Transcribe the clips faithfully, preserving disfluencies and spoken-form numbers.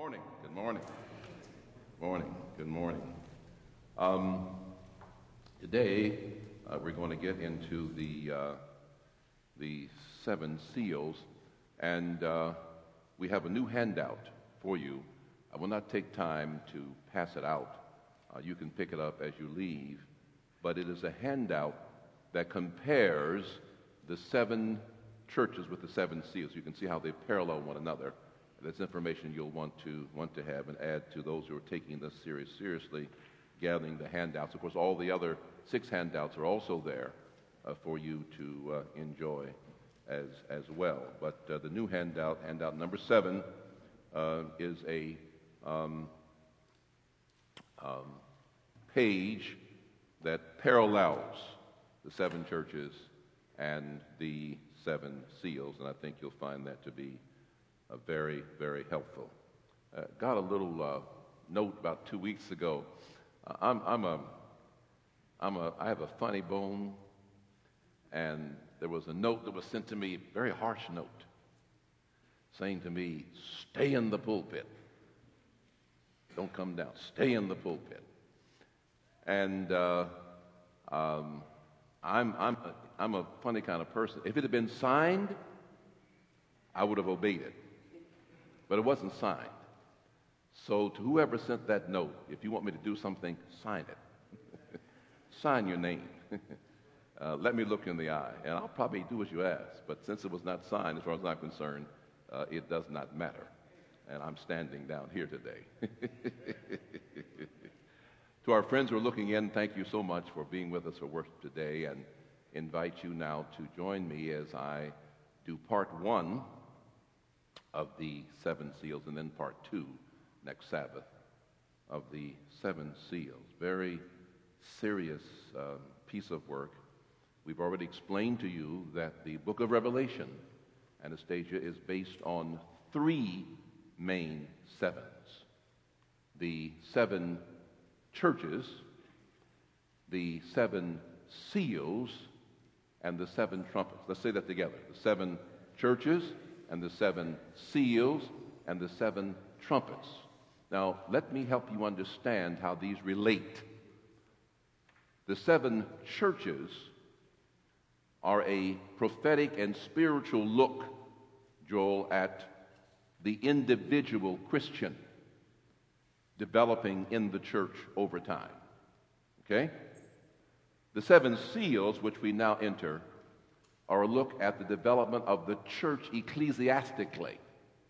morning. Good morning. Morning. Good morning. Um, today uh, we're going to get into the uh, the seven seals, and uh, we have a new handout for you. I will not take time to pass it out. Uh, you can pick it up as you leave, but it is a handout that compares the seven churches with the seven seals. You can see how they parallel one another. That's information you'll want to want to have and add to those who are taking this series seriously, gathering the handouts. Of course, all the other six handouts are also there uh, for you to uh, enjoy as as well. But uh, the new handout, handout number seven, uh, is a um, um, page that parallels the seven churches and the seven seals, and I think you'll find that to be Uh, very, very helpful. Uh, got a little uh, note about two weeks ago. Uh, I'm, I'm a, I'm a, I have a funny bone, and there was a note that was sent to me, a very harsh note, saying to me, "Stay in the pulpit. Don't come down. Stay in the pulpit." And uh, um, I'm, I'm, a, I'm a funny kind of person. If it had been signed, I would have obeyed it. But it wasn't signed. So to whoever sent that note, if you want me to do something, sign it. Sign your name. uh, let me look in the eye, and I'll probably do as you ask. But since it was not signed, as far as I'm concerned, uh, it does not matter. And I'm standing down here today. To our friends who are looking in, thank you so much for being with us for worship today, and invite you now to join me as I do part one of the seven seals, and then part two next Sabbath of the seven seals. Very serious uh, piece of work. We've already explained to you that the book of Revelation, Anastasia, is based on three main sevens. The seven churches, the seven seals, and the seven trumpets. Let's say that together. The seven churches, and the seven seals, and the seven trumpets. Now, let me help you understand how these relate. The seven churches are a prophetic and spiritual look, Joel, at the individual Christian developing in the church over time. Okay? The seven seals, which we now enter, are a look at the development of the church ecclesiastically.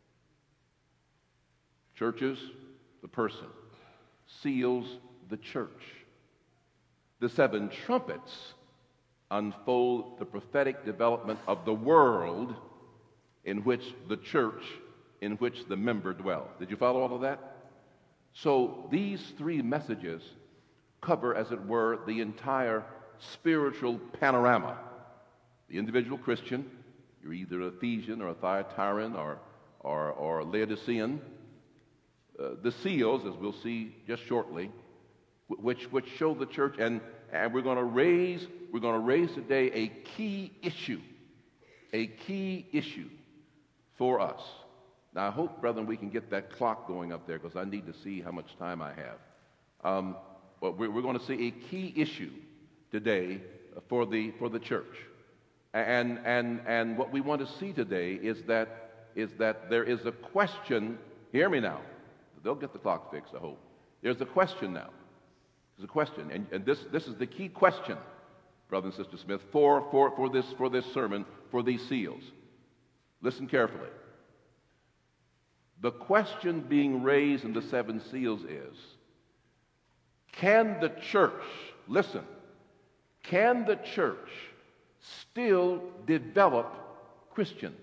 Churches, the person. Seals, the church. The seven trumpets unfold the prophetic development of the world in which the church, in which the member dwells. Did you follow all of that? So these three messages cover, as it were, the entire spiritual panorama. The individual Christian, you're either Ephesian or a Thyatiran or, or, or Laodicean. Uh, the seals, as we'll see just shortly, which, which show the church, and, and we're going to raise, we're going to raise today a key issue, a key issue for us. Now, I hope, brethren, we can get that clock going up there, because I need to see how much time I have. Um, but we're, we're going to see a key issue today for the for the church. And, and, and what we want to see today is that, is that there is a question. Hear me now. They'll get the clock fixed, I hope. There's a question now. There's a question. And, and this, this is the key question, brother and sister Smith, for, for, for, this, for this sermon, for these seals. Listen carefully. The question being raised in the seven seals is, can the church, listen, can the church still develop Christians?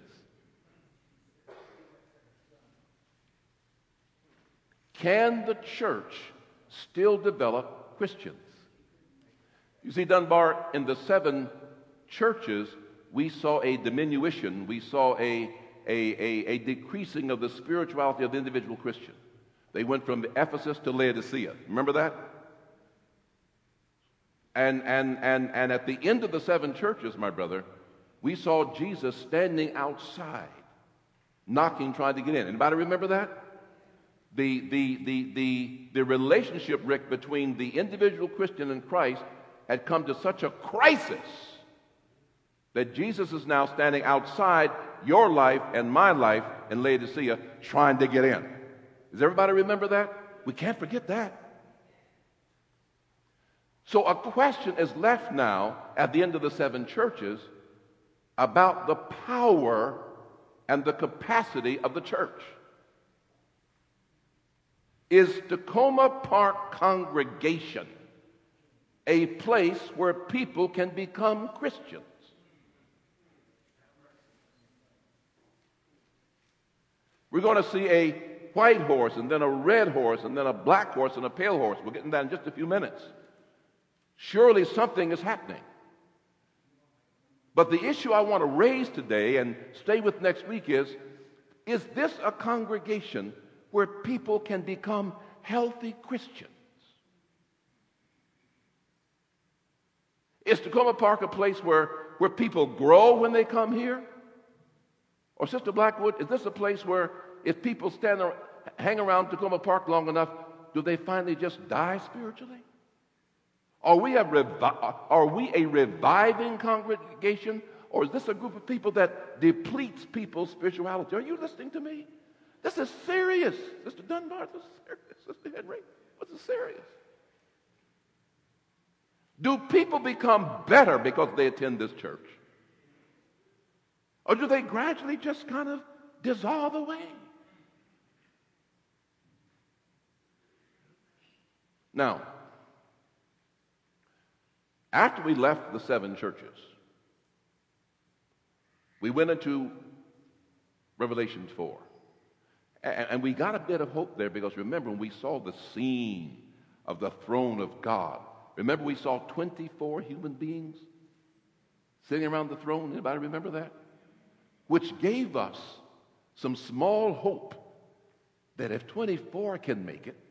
Can the church still develop Christians? You see, Dunbar, in the seven churches, we saw a diminution, we saw a, a, a, a decreasing of the spirituality of the individual Christian. They went from Ephesus to Laodicea. Remember that? And, and, and, and at the end of the seven churches, my brother, we saw Jesus standing outside, knocking, trying to get in. Anybody remember that? The, the, the, the, the relationship, Rick, between the individual Christian and Christ had come to such a crisis that Jesus is now standing outside your life and my life in Laodicea trying to get in. Does everybody remember that? We can't forget that. So a question is left now at the end of the seven churches about the power and the capacity of the church. Is Tacoma Park Congregation a place where people can become Christians? We're going to see a white horse and then a red horse and then a black horse and a pale horse. We'll get into that in just a few minutes. Surely something is happening. But the issue I want to raise today and stay with next week is, is this a congregation where people can become healthy Christians? Is Tacoma Park a place where, where people grow when they come here? Or Sister Blackwood, is this a place where if people stand or hang around Tacoma Park long enough, do they finally just die spiritually? Are we a, revi- are we a reviving congregation, or is this a group of people that depletes people's spirituality? Are you listening to me? This is serious. Sister Dunbar, this is serious. Sister Henry, this is serious. Do people become better because they attend this church? Or do they gradually just kind of dissolve away? Now, after we left the seven churches, we went into Revelation four. And we got a bit of hope there because remember, when we saw the scene of the throne of God, remember we saw twenty-four human beings sitting around the throne? Anybody remember that? Which gave us some small hope that if twenty-four can make it,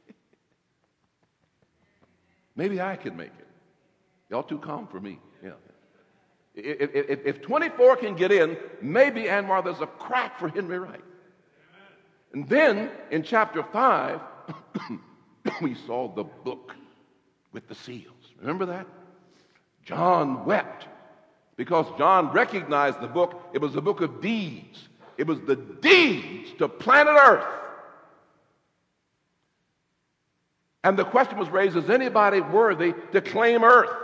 maybe I can make it. Y'all too calm for me. Yeah. If, if, if twenty-four can get in, maybe, Anwar, there's a crack for Henry Wright. And then in chapter five, we saw the book with the seals. Remember that? John wept because John recognized the book. It was the book of deeds. It was the deeds to planet Earth. And the question was raised, is anybody worthy to claim Earth?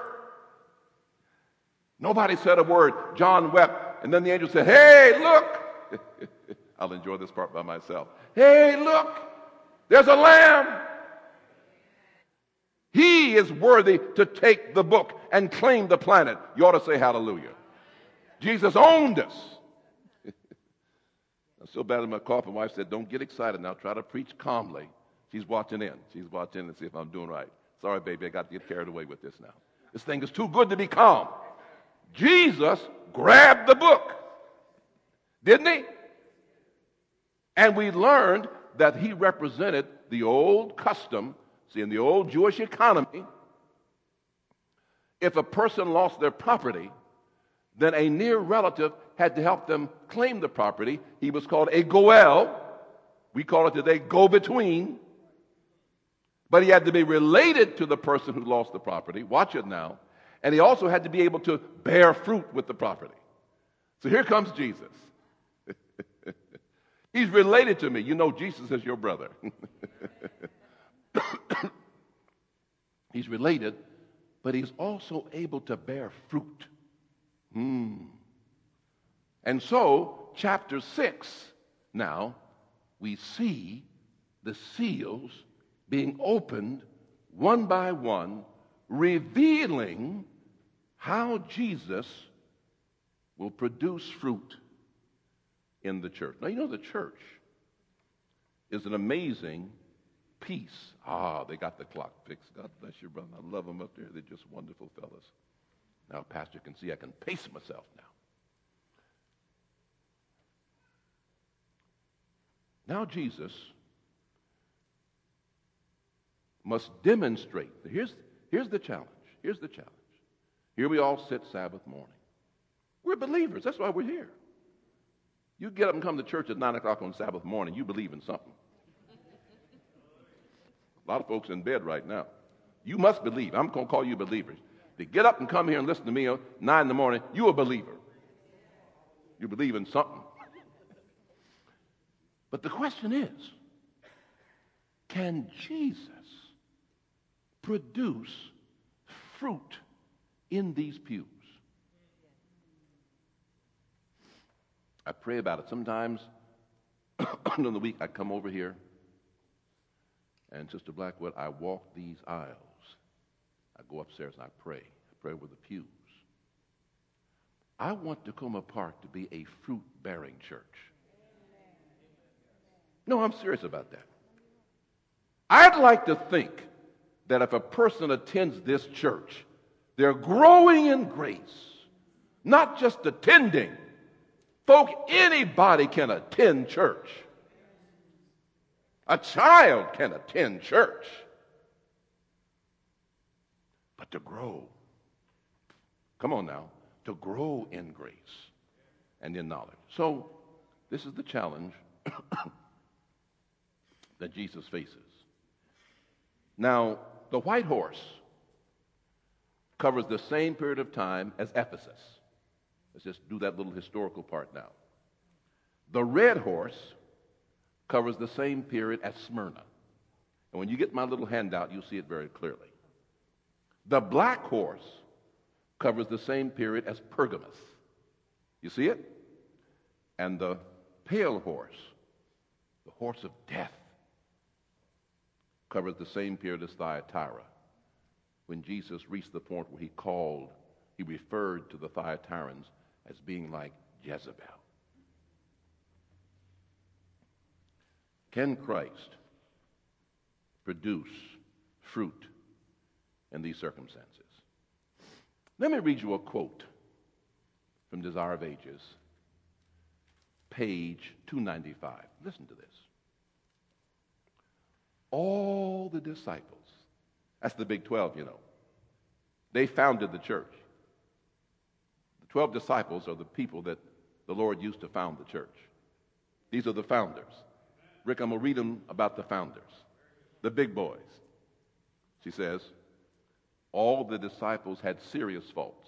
Nobody said a word. John wept. And then the angel said, hey, look. I'll enjoy this part by myself. Hey, look. There's a lamb. He is worthy to take the book and claim the planet. You ought to say hallelujah. Jesus owned us. I'm so bad at my cough. My wife said, don't get excited now. Try to preach calmly. She's watching in. She's watching in to see if I'm doing right. Sorry, baby, I got to get carried away with this now. This thing is too good to be calm. Jesus grabbed the book, didn't he? And we learned that he represented the old custom. See, in the old Jewish economy, if a person lost their property, then a near relative had to help them claim the property. He was called a goel. We call it today go-between. But he had to be related to the person who lost the property. Watch it now. And he also had to be able to bear fruit with the property. So here comes Jesus. He's related to me. You know Jesus is your brother. He's related, but he's also able to bear fruit. Hmm. And so, chapter six, now, we see the seals being opened one by one, revealing how Jesus will produce fruit in the church. Now, you know the church is an amazing piece. Ah, they got the clock fixed. God bless you, brother. I love them up there. They're just wonderful fellas. Now, Pastor can see I can pace myself now. Now, Jesus must demonstrate. Here's, here's the challenge. Here's the challenge. Here we all sit Sabbath morning. We're believers. That's why we're here. You get up and come to church at nine o'clock on Sabbath morning, you believe in something. A lot of folks in bed right now. You must believe. I'm going to call you believers. To get up and come here and listen to me at nine in the morning, you're a believer. You believe in something. But the question is, can Jesus produce fruit in these pews? I pray about it. Sometimes during the week I come over here, and Sister Blackwood, I walk these aisles. I go upstairs and I pray. I pray with the pews. I want Tacoma Park to be a fruit-bearing church. No, I'm serious about that. I'd like to think that if a person attends this church, they're growing in grace, not just attending. Folk, anybody can attend church. A child can attend church. But to grow, come on now, to grow in grace and in knowledge. So this is the challenge that Jesus faces. Now, the white horse covers the same period of time as Ephesus. Let's just do that little historical part now. The red horse covers the same period as Smyrna. And when you get my little handout, you'll see it very clearly. The black horse covers the same period as Pergamos. You see it? And the pale horse, the horse of death, covers the same period as Thyatira. When Jesus reached the point where he called, he referred to the Thyatirans as being like Jezebel. Can Christ produce fruit in these circumstances? Let me read you a quote from Desire of Ages, page two ninety-five. Listen to this. All the disciples, that's the Big twelve, you know, they founded the church. The twelve disciples are the people that the Lord used to found the church. These are the founders. Rick, I'm going to read them about the founders, the big boys. She says, all the disciples had serious faults.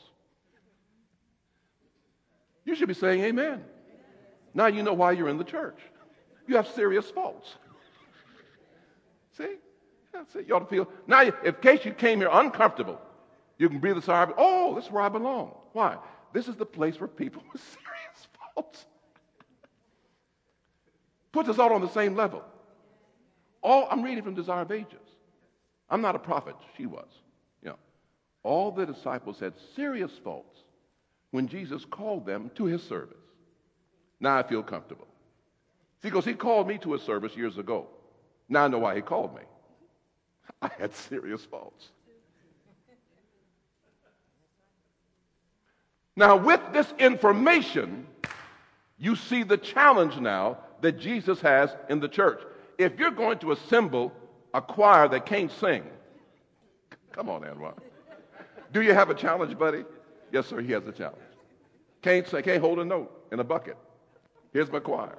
You should be saying amen. Now you know why you're in the church. You have serious faults. See? That's it. You ought to feel. Now, if in case you came here uncomfortable, you can breathe a sigh of, oh, this is where I belong. Why? This is the place where people with serious faults. Puts us all on the same level. All I'm reading from Desire of Ages. I'm not a prophet. She was. You know, all the disciples had serious faults when Jesus called them to his service. Now I feel comfortable. See, because he called me to his service years ago. Now I know why he called me. I had serious faults. Now, with this information, you see the challenge now that Jesus has in the church. If you're going to assemble a choir that can't sing, come on, Anwar. Do you have a challenge, buddy? Yes, sir, he has a challenge. Can't sing, can't hold a note in a bucket. Here's my choir.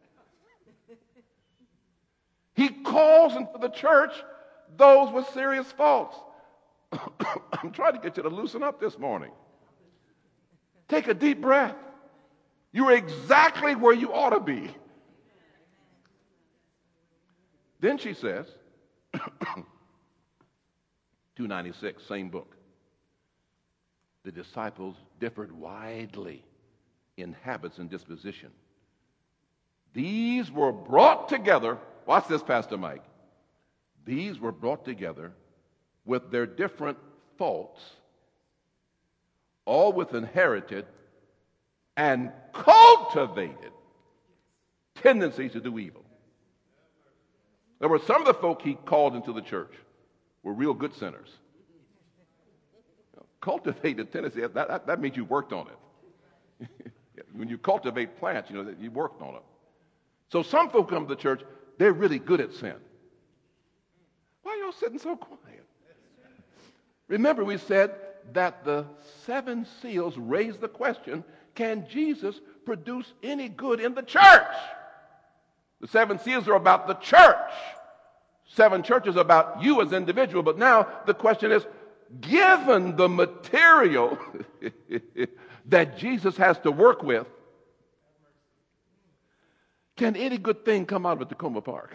He calls into the church those with serious faults. I'm trying to get you to loosen up this morning. Take a deep breath. You're exactly where you ought to be. Then she says, two ninety-six, same book. The disciples differed widely in habits and disposition. These were brought together. Watch this, Pastor Mike. These were brought together with their different faults, all with inherited and cultivated tendencies to do evil. There were some of the folk he called into the church were real good sinners. Cultivated tendency, that, that, that means you worked on it. When you cultivate plants, you know, that you worked on them. So some folk come to the church, they're really good at sin. Why are y'all sitting so quiet? Remember, we said that the seven seals raise the question, can Jesus produce any good in the church? The seven seals are about the church. seven churches about you as individual, but now the question is, given the material that Jesus has to work with, can any good thing come out of Tacoma Park?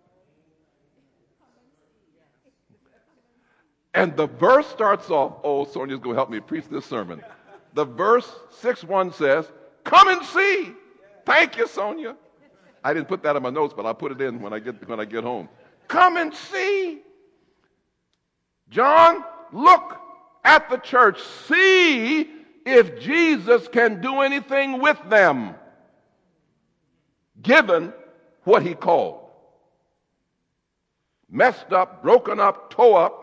And the verse starts off, oh, Sonia's going to help me preach this sermon. The verse six one says, come and see. Thank you, Sonia. I didn't put that in my notes, but I'll put it in when I get when I get home. Come and see. John, look at the church. See if Jesus can do anything with them, given what he called. Messed up, broken up, tore up.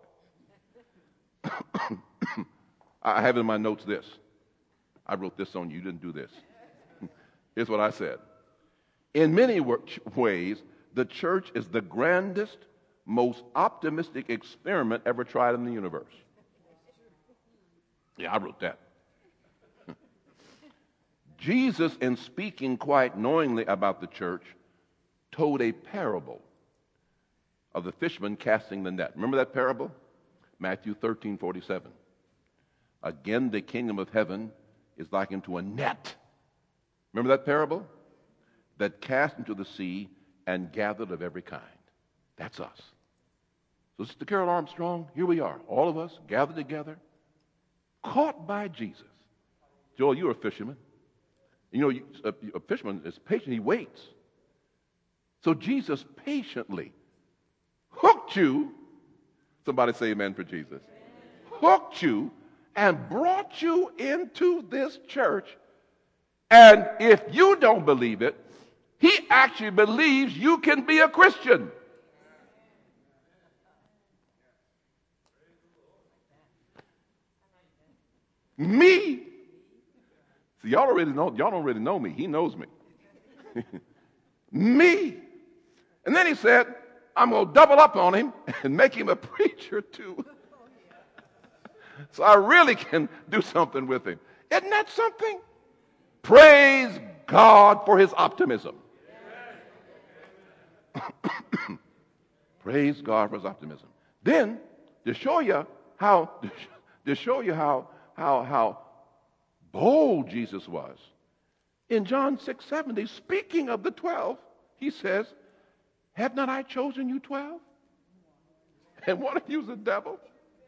I have in my notes this. I wrote this on you. You didn't do this. Here's what I said. In many ways, the church is the grandest, most optimistic experiment ever tried in the universe. Yeah, I wrote that. Jesus, in speaking quite knowingly about the church, told a parable of the fisherman casting the net. Remember that parable? Matthew thirteen forty-seven. Again, the kingdom of heaven is likened to a net. Remember that parable? That cast into the sea and gathered of every kind. That's us. So Sister Carol Armstrong, here we are, all of us gathered together, caught by Jesus. Joel, you're a fisherman. You know, you, a, a fisherman is patient. He waits. So Jesus patiently hooked you. Somebody say amen for Jesus. Hooked you and brought you into this church. And if you don't believe it, he actually believes you can be a Christian. Me. See, y'all already know, y'all don't already know me. He knows me. Me. And then he said, I'm going to double up on him and make him a preacher too. So I really can do something with him. Isn't that something? Praise God for his optimism. Praise God for his optimism. Then, to show you how, to show you how, how, how bold Jesus was, in John six seventy, speaking of the twelve, he says, have not I chosen you twelve? And one of you is a devil?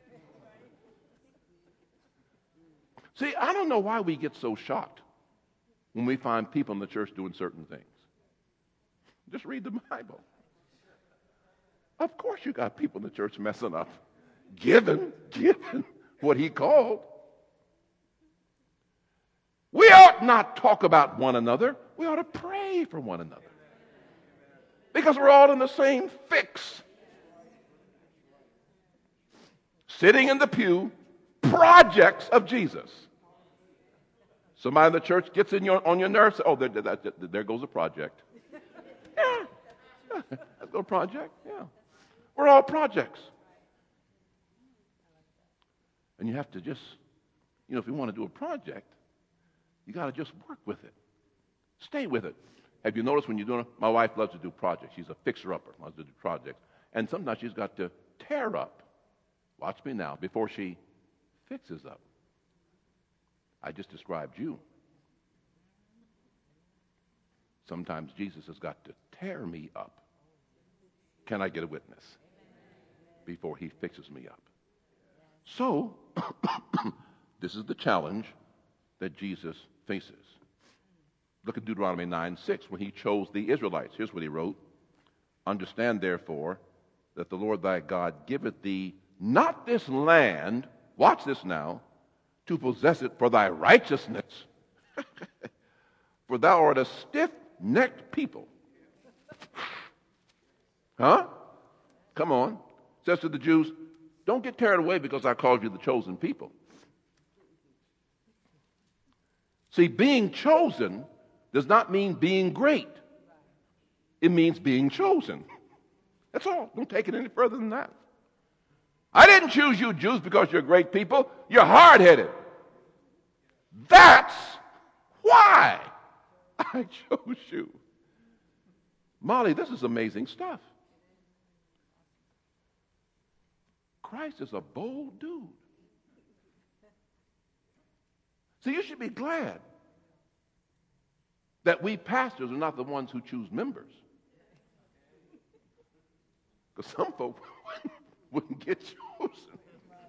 See, I don't know why we get so shocked when we find people in the church doing certain things. Just read the Bible. Of course you got people in the church messing up, given, given what he called. We ought not talk about one another. We ought to pray for one another. Because we're all in the same fix. Sitting in the pew, projects of Jesus. Somebody in the church gets in your, on your nerves. Oh, there, there, there goes a project. Yeah. Let's go project. Yeah. We're all projects. And you have to just, you know, if you want to do a project, you got to just work with it. Stay with it. Have you noticed when you're doing it? My wife loves to do projects. She's a fixer-upper, loves to do projects. And sometimes she's got to tear up. Watch me now, before she fixes up. I just described you. Sometimes Jesus has got to tear me up. Can I get a witness? Before he fixes me up. So, this is the challenge that Jesus faces. Look at Deuteronomy nine six, when he chose the Israelites. Here's what he wrote. Understand, therefore, that the Lord thy God giveth thee not this land, watch this now, to possess it for thy righteousness. For thou art a stiff-necked people. Huh? Come on. Says to the Jews, don't get carried away because I called you the chosen people. See, being chosen does not mean being great. It means being chosen. That's all. Don't take it any further than that. I didn't choose you Jews because you're great people. You're hard-headed. That's why I chose you. Molly, this is amazing stuff. Christ is a bold dude. See, you should be glad that we pastors are not the ones who choose members. Because some folks wouldn't get chosen.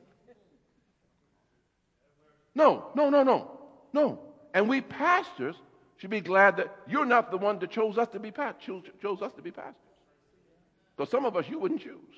No, no, no, no, no. And we pastors should be glad that you're not the one that chose us to be pastors. Chose, chose us to be pastors. Because some of us you wouldn't choose.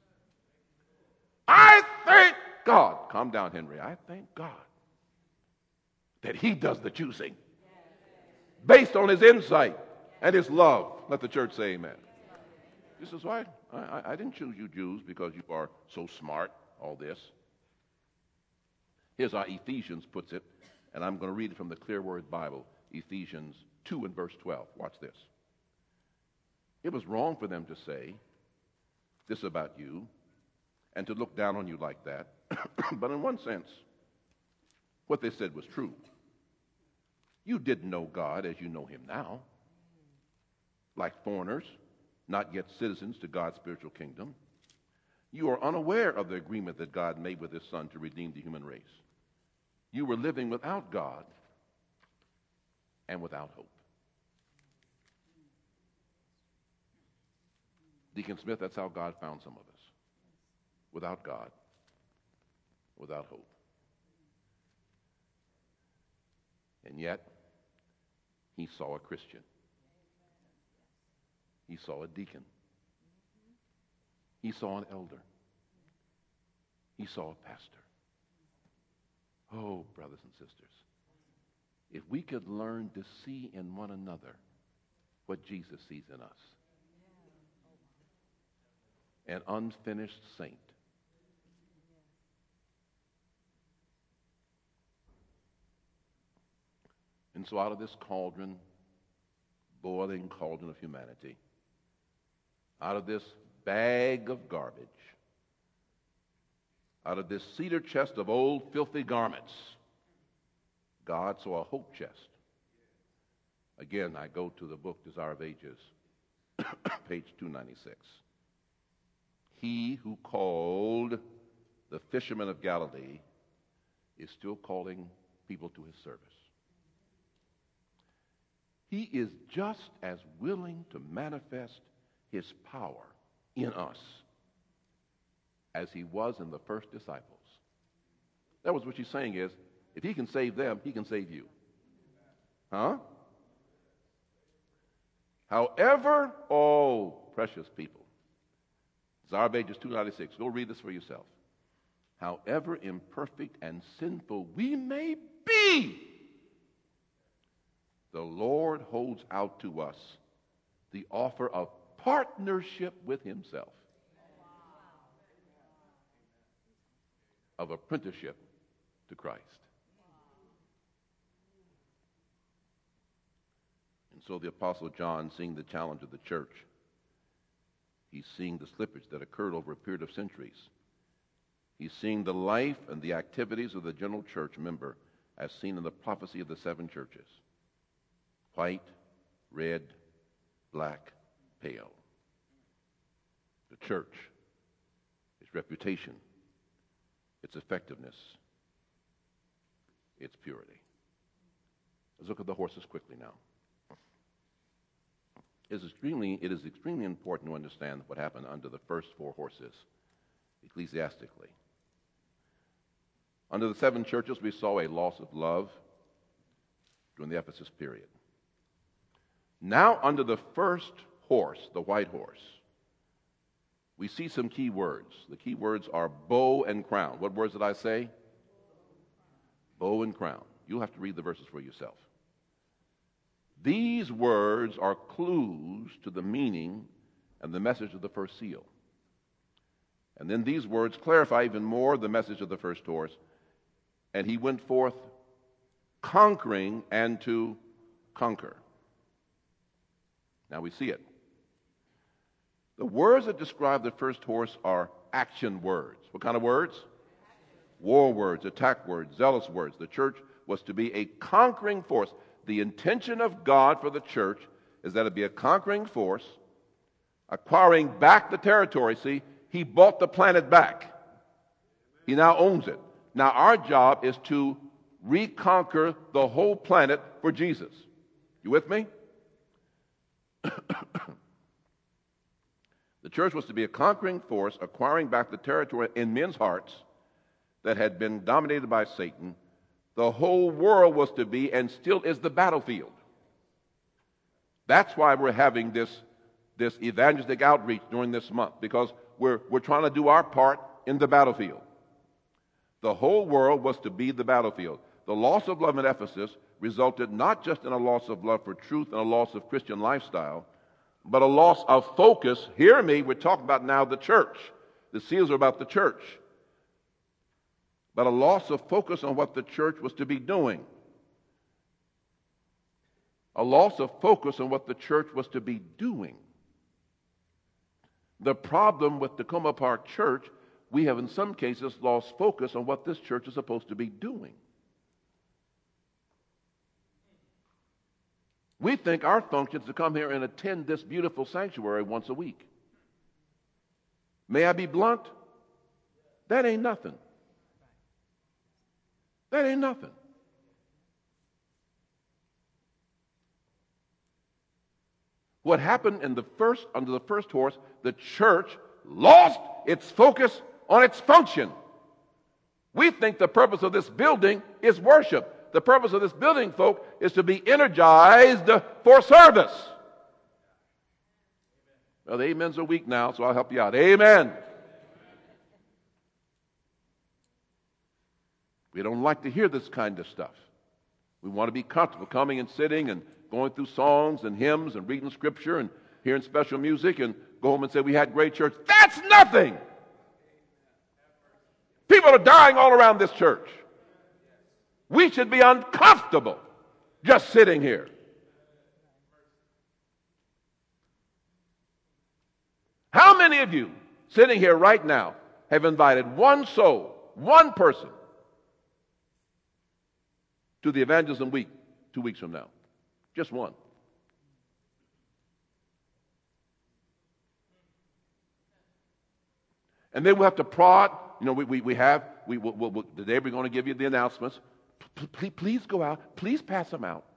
I thank God. Calm down, Henry. I thank God that he does the choosing based on his insight and his love. Let the church say amen. This is why I, I, I didn't choose you Jews because you are so smart, all this. Here's how Ephesians puts it, and I'm going to read it from the Clear Word Bible, Ephesians two and verse twelve. Watch this. It was wrong for them to say this about you and to look down on you like that. But in one sense, what they said was true. You didn't know God as you know him now. Like foreigners, not yet citizens to God's spiritual kingdom. You are unaware of the agreement that God made with his Son to redeem the human race. You were living without God and without hope. Deacon Smith, that's how God found some of us. Without God, without hope. And yet, he saw a Christian. He saw a deacon. He saw an elder. He saw a pastor. Oh, brothers and sisters, if we could learn to see in one another what Jesus sees in us. An unfinished saint. And so out of this cauldron, boiling cauldron of humanity, out of this bag of garbage, out of this cedar chest of old filthy garments, God saw a hope chest. Again, I go to the book Desire of Ages, page two ninety-six. He who called the fishermen of Galilee is still calling people to his service. He is just as willing to manifest his power in us as he was in the first disciples. That was what she's saying is, if he can save them, he can save you. Huh? However, oh, precious people, Desire of Ages two ninety-six. Go read this for yourself. However imperfect and sinful we may be, the Lord holds out to us the offer of partnership with himself, of apprenticeship to Christ. And so the Apostle John, seeing the challenge of the church, he's seeing the slippage that occurred over a period of centuries. He's seeing the life and the activities of the general church member as seen in the prophecy of the seven churches. White, red, black, pale. The church, its reputation, its effectiveness, its purity. Let's look at the horses quickly now. It is extremely, it is extremely important to understand what happened under the first four horses, ecclesiastically. Under the seven churches, we saw a loss of love during the Ephesus period. Now, under the first horse, the white horse, we see some key words. The key words are bow and crown. What words did I say? Bow and crown. You'll have to read the verses for yourself. These words are clues to the meaning and the message of the first seal. And then these words clarify even more the message of the first horse. And he went forth conquering and to conquer. Now we see it. The words that describe the first horse are action words. What kind of words? War words, attack words, zealous words. The church was to be a conquering force. The intention of God for the church is that it be a conquering force, acquiring back the territory. See, he bought the planet back. He now owns it. Now our job is to reconquer the whole planet for Jesus. You with me? The church was to be a conquering force, acquiring back the territory in men's hearts that had been dominated by Satan. The whole world was to be, and still is, the battlefield. That's why we're having this, this evangelistic outreach during this month, because we're, we're trying to do our part in the battlefield. The whole world was to be the battlefield. The loss of love in Ephesus resulted not just in a loss of love for truth and a loss of Christian lifestyle, but a loss of focus. Hear me, we're talking about now the church. The seals are about the church. But a loss of focus on what the church was to be doing. A loss of focus on what the church was to be doing. The problem with Takoma Park Church, we have in some cases lost focus on what this church is supposed to be doing. We think our function is to come here and attend this beautiful sanctuary once a week. May I be blunt? That ain't nothing. That ain't nothing. What happened in the first, under the first horse, the church lost its focus on its function. We think the purpose of this building is worship. The purpose of this building, folk, is to be energized for service. Well, the amens are weak now, so I'll help you out. Amen. We don't like to hear this kind of stuff. We want to be comfortable coming and sitting and going through songs and hymns and reading scripture and hearing special music and go home and say we had great church. That's nothing. People are dying all around this church. We should be uncomfortable just sitting here. How many of you sitting here right now have invited one soul, one person, to the evangelism week two weeks from now? Just one. And then we'll have to prod. You know, we, we, we have, we, we'll, we'll, today we're going to give you the announcements. Please, please go out. Please pass them out.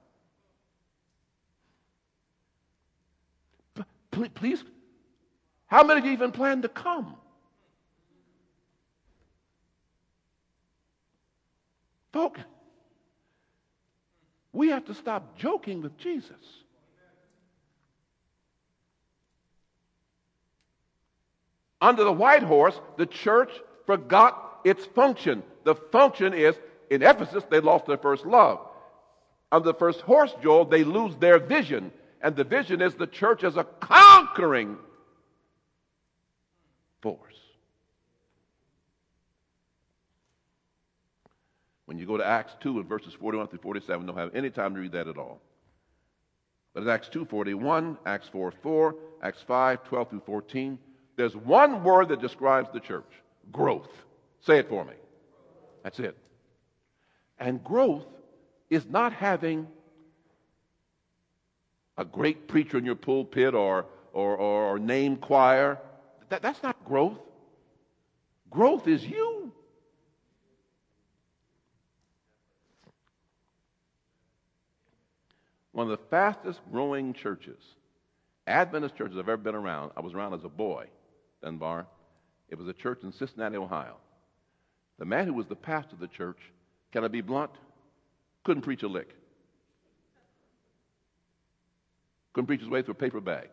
Please, please. How many of you even plan to come? Folks, we have to stop joking with Jesus. Under the white horse, the church forgot its function. The function is, in Ephesus, they lost their first love. Under the first horse, Joel, they lose their vision. And the vision is the church as a conquering force. When you go to Acts two and verses forty-one through forty-seven, don't have any time to read that at all. But in Acts two forty-one, Acts four four, Acts five twelve through fourteen, there's one word that describes the church: growth. Say it for me. That's it. And growth is not having a great preacher in your pulpit or, or, or, or name choir. That, that's not growth. Growth is you. One of the fastest growing churches, Adventist churches I've ever been around. I was around as a boy, Dunbar. It was a church in Cincinnati, Ohio. The man who was the pastor of the church, can I be blunt? Couldn't preach a lick. Couldn't preach his way through a paper bag.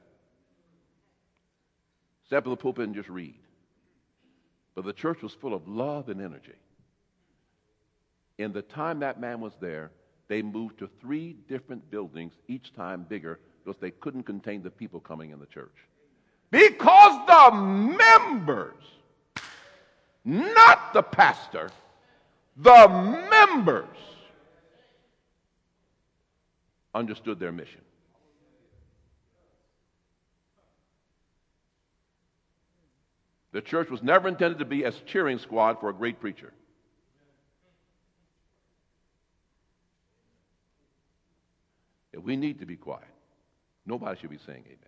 Step in the pulpit and just read. But the church was full of love and energy. In the time that man was there, they moved to three different buildings, each time bigger, because they couldn't contain the people coming in the church. Because the members, not the pastor, the members understood their mission. The church was never intended to be a cheering squad for a great preacher. If we need to be quiet, nobody should be saying amen.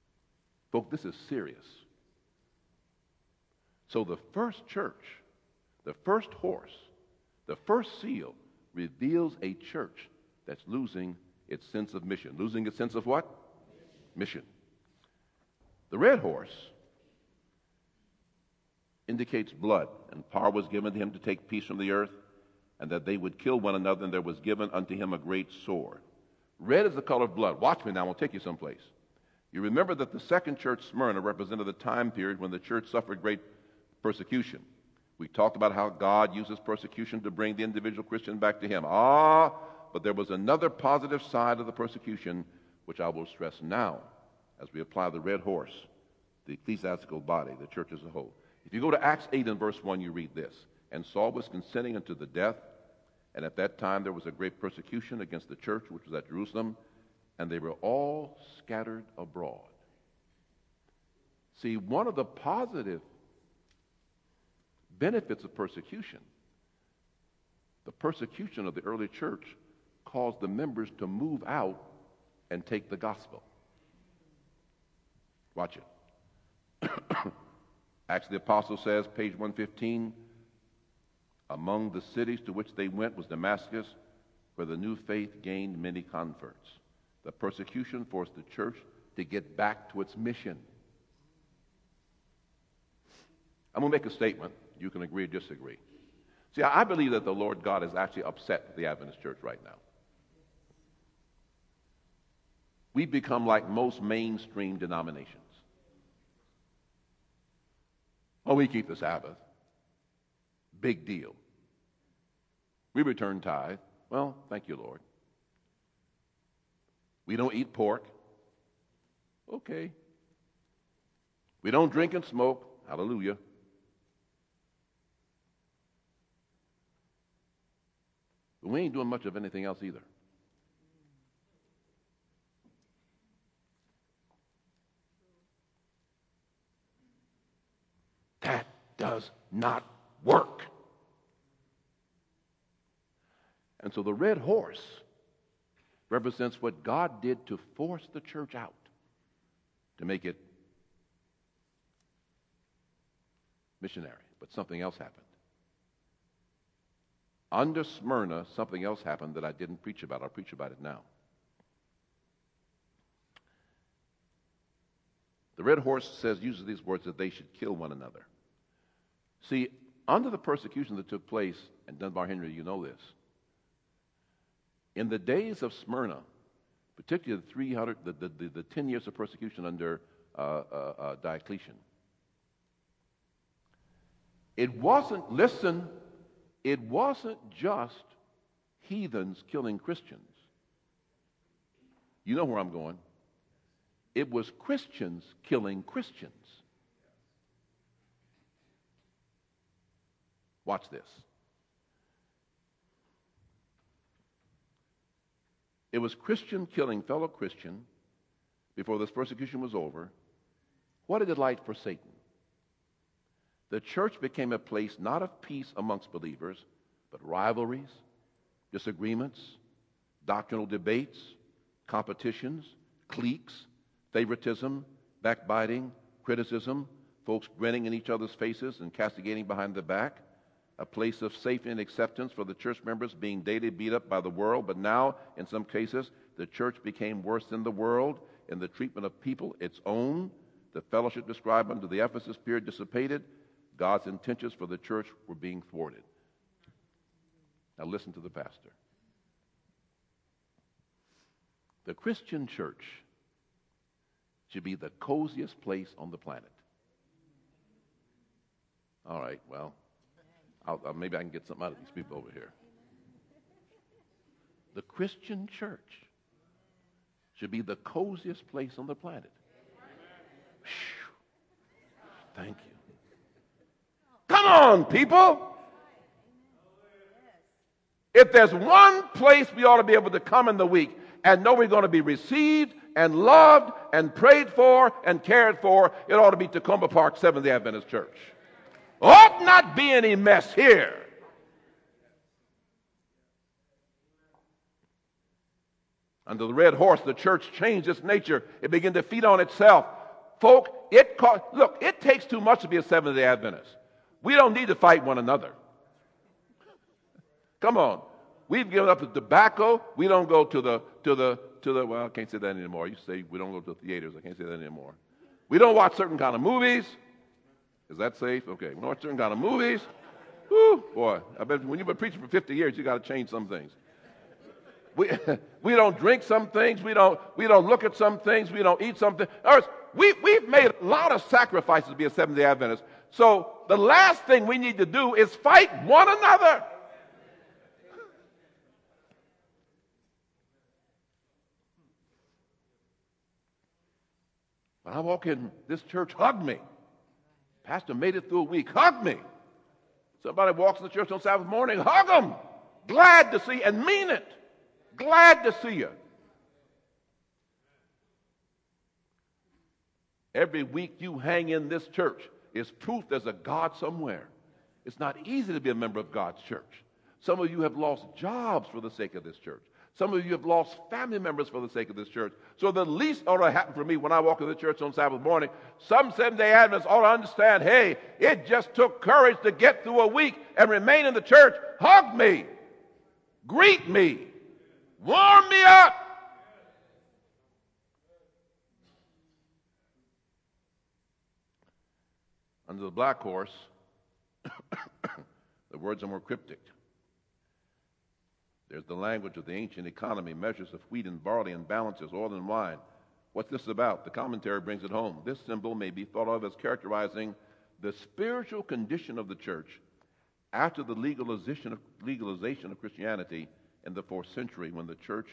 Folks, this is serious. So the first church The first horse, the first seal, reveals a church that's losing its sense of mission. Losing its sense of what? Mission. The red horse indicates blood, and power was given to him to take peace from the earth, and that they would kill one another, and there was given unto him a great sword. Red is the color of blood. Watch me now, I'll take you someplace. You remember that the second church, Smyrna, represented the time period when the church suffered great persecution. We talked about how God uses persecution to bring the individual Christian back to him. Ah, but there was another positive side of the persecution, which I will stress now as we apply the red horse, the ecclesiastical body, the church as a whole. If you go to Acts eight and verse one, you read this. And Saul was consenting unto the death, and at that time there was a great persecution against the church, which was at Jerusalem, and they were all scattered abroad. See, one of the positive benefits of persecution, the persecution of the early church caused the members to move out and take the gospel. Watch it. Acts of the Apostle says, page one fifteen, among the cities to which they went was Damascus, where the new faith gained many converts. The persecution forced the church to get back to its mission. I'm going to make a statement. You can agree or disagree. See, I believe that the Lord God is actually upset with the Adventist church right now. We've become like most mainstream denominations. Oh, we keep the Sabbath. Big deal. We return tithe. Well, thank you, Lord. We don't eat pork. Okay. We don't drink and smoke. Hallelujah. But we ain't doing much of anything else either. That does not work. And so the red horse represents what God did to force the church out, to make it missionary. But something else happened. Under Smyrna, something else happened that I didn't preach about. I'll preach about it now. The red horse says, uses these words, that they should kill one another. See, under the persecution that took place, and Dunbar Henry, you know this, in the days of Smyrna, particularly the three hundred, the, the, the, the ten years of persecution under uh, uh, uh, Diocletian, it wasn't, listen, it wasn't just heathens killing Christians. You know where I'm going. It was Christians killing Christians. Watch this. It was Christian killing fellow Christian before this persecution was over. What a delight for Satan. The church became a place not of peace amongst believers, but rivalries, disagreements, doctrinal debates, competitions, cliques, favoritism, backbiting, criticism, folks grinning in each other's faces and castigating behind the back, a place of safety and acceptance for the church members being daily beat up by the world. But now, in some cases, the church became worse than the world in the treatment of people, its own. The fellowship described under the Ephesus period dissipated. God's intentions for the church were being thwarted. Now listen to the pastor. The Christian church should be the coziest place on the planet. All right, well, I'll, I'll, maybe I can get something out of these people over here. The Christian church should be the coziest place on the planet. Whew. Thank you. Come on, people. If there's one place we ought to be able to come in the week and know we're going to be received and loved and prayed for and cared for, it ought to be Tacoma Park Seventh-day Adventist Church. Ought not be any mess here. Under the red horse, the church changed its nature. It began to feed on itself. Folk, it co- look, it takes too much to be a Seventh-day Adventist. We don't need to fight one another. Come on. We've given up the tobacco. We don't go to the, to the, to the, well, I can't say that anymore. You say we don't go to the theaters. I can't say that anymore. We don't watch certain kind of movies. Is that safe? Okay. We don't watch certain kind of movies. Whew, boy, I bet when you've been preaching for fifty years, you got to change some things. We, we don't drink some things. We don't, we don't look at some things. We don't eat something. We, we've made a lot of sacrifices to be a Seventh-day Adventist. So the last thing we need to do is fight one another. When I walk in this church, hug me. Pastor made it through a week. Hug me. Somebody walks in the church on Sabbath morning, hug them. Glad to see you, and mean it. Glad to see you. Every week you hang in this church is proof there's a God somewhere. It's not easy to be a member of God's church. Some of you have lost jobs for the sake of this church. Some of you have lost family members for the sake of this church. So the least ought to happen for me when I walk into the church on Sabbath morning, some Seventh-day Adventists ought to understand, hey, it just took courage to get through a week and remain in the church. Hug me. Greet me. Warm me up. Under the black horse, the words are more cryptic. There's the language of the ancient economy, measures of wheat and barley and balances, oil and wine. What's this about? The commentary brings it home. This symbol may be thought of as characterizing the spiritual condition of the church after the legalization of, legalization of Christianity in the fourth century, when the church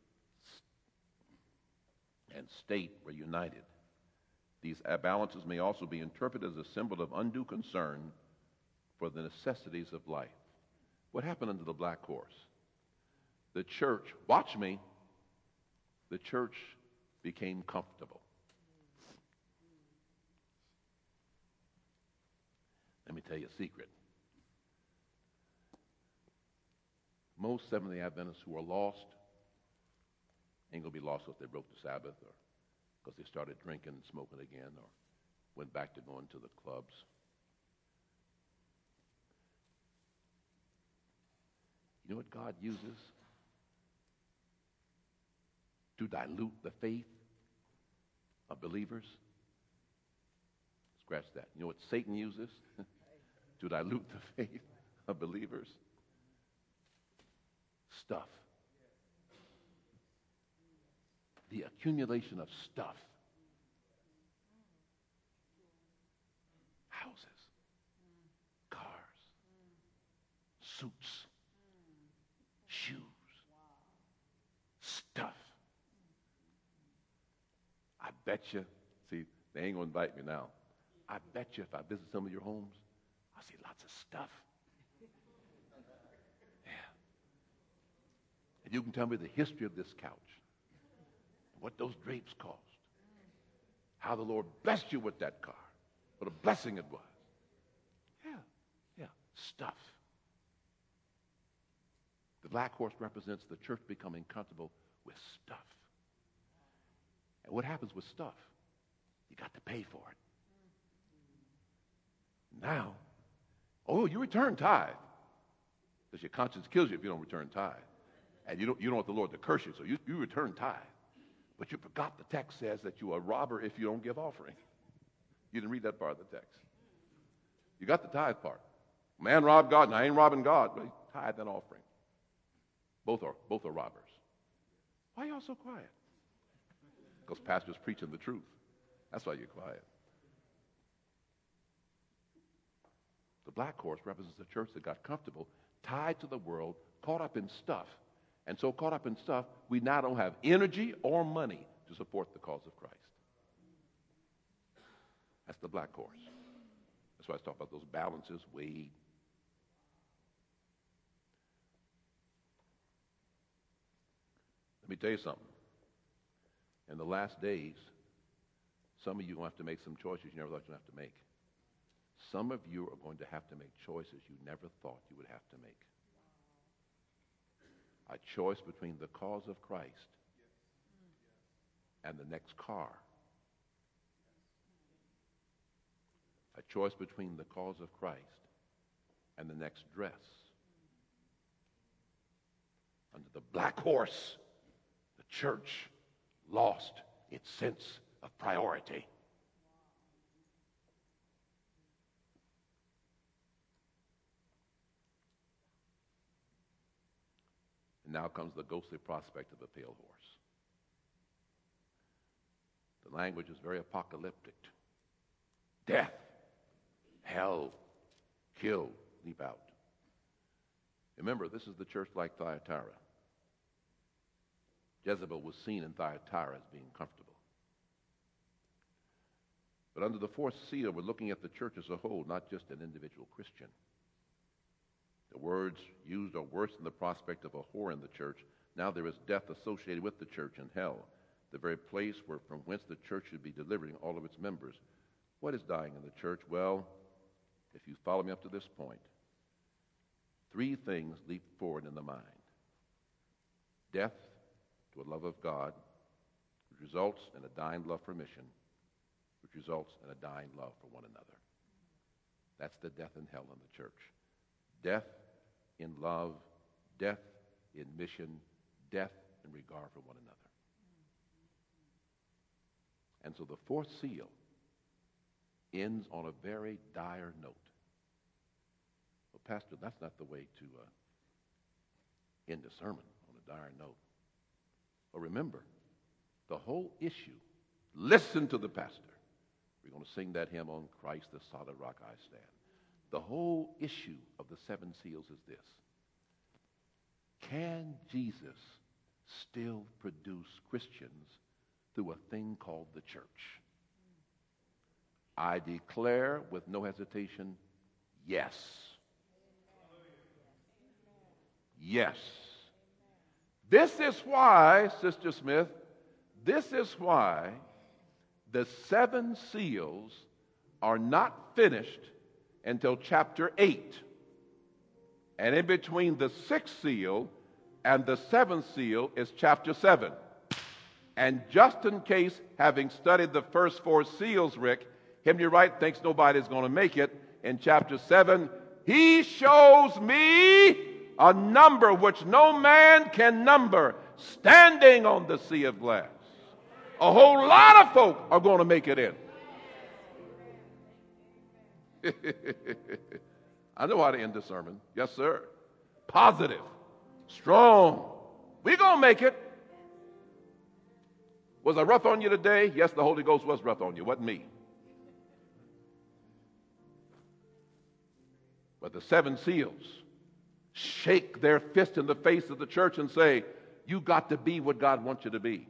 and state were united. These balances may also be interpreted as a symbol of undue concern for the necessities of life. What happened under the black horse? The church, watch me, the church became comfortable. Let me tell you a secret. Most Seventh-day Adventists who are lost ain't going to be lost if they broke the Sabbath or because they started drinking and smoking again or went back to going to the clubs. You know what God uses to dilute the faith of believers? Scratch that. You know what Satan uses to dilute the faith of believers? Stuff. The accumulation of stuff. Houses, cars, suits, shoes, stuff. I bet you, see, they ain't going to invite me now. I bet you if I visit some of your homes, I'll see lots of stuff. Yeah. And you can tell me the history of this couch, what those drapes cost, how the Lord blessed you with that car, what a blessing it was. Yeah, yeah, stuff. The black horse represents the church becoming comfortable with stuff. And what happens with stuff? You got to pay for it. Now, oh, you return tithe. Because your conscience kills you if you don't return tithe. And you don't, you don't want the Lord to curse you, so you, you return tithe. But you forgot the text says that you're a robber if you don't give offering. You didn't read that part of the text. You got the tithe part. Man robbed God, and I ain't robbing God, but he tithe and offering. Both are, both are robbers. Why are y'all so quiet? Because pastor's preaching the truth. That's why you're quiet. The black horse represents a church that got comfortable, tied to the world, caught up in stuff. And so caught up in stuff, we now don't have energy or money to support the cause of Christ. That's the black horse. That's why I talk about those balances weighed. Let me tell you something. In the last days, some of you are going to have to make some choices you never thought you'd have to make. Some of you are going to have to make choices you never thought you would have to make. A choice between the cause of Christ and the next car. A choice between the cause of Christ and the next dress. under the black horse, the church lost its sense of priority. And now comes the ghostly prospect of the pale horse. The language is very apocalyptic. Death, hell, kill, leap out. Remember, this is the church like Thyatira. Jezebel was seen in Thyatira as being comfortable. But under the fourth seal, we're looking at the church as a whole, not just an individual Christian. The words used are worse than the prospect of a whore in the church. Now there is death associated with the church in hell, the very place where from whence the church should be delivering all of its members. What is dying in the church? Well, if you follow me up to this point, three things leap forward in the mind. Death to a love of God, which results in a dying love for mission, which results in a dying love for one another. That's the death and hell in the church. Death in love, death in mission, death in regard for one another. And so the fourth seal ends on a very dire note. Well, Pastor, that's not the way to uh, end a sermon, on a dire note. Well, remember, the whole issue, listen to the pastor. We're going to sing that hymn, On Christ the Solid Rock I Stand. The whole issue of the seven seals is this. Can Jesus still produce Christians through a thing called the church? I declare with no hesitation, yes. Yes. This is why, Sister Smith, this is why the seven seals are not finished until chapter eight. And in between the sixth seal and the seventh seal is chapter seven. And just in case, having studied the first four seals, Rick, Henry Wright thinks nobody's going to make it, in chapter seven, he shows me a number which no man can number, standing on the sea of glass. A whole lot of folk are going to make it in. I know how to end the sermon. Yes, sir. Positive. Strong. We're going to make it. Was I rough on you today? Yes, the Holy Ghost was rough on you. It wasn't me. But the seven seals shake their fist in the face of the church and say, you got to be what God wants you to be.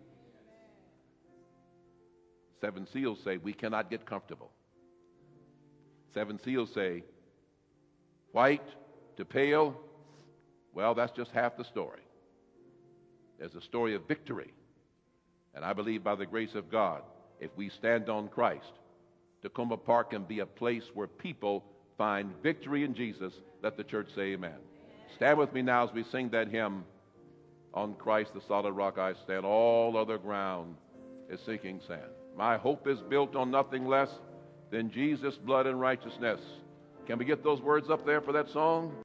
Seven seals say, we cannot get comfortable. Seven seals say, white to pale, well, that's just half the story. There's a story of victory. And I believe by the grace of God, if we stand on Christ, Tacoma Park can be a place where people find victory in Jesus. Let the church say amen. Amen. Stand with me now as we sing that hymn, On Christ the Solid Rock I Stand. All other ground is sinking sand. My hope is built on nothing less than Jesus' blood and righteousness. Can we get those words up there for that song?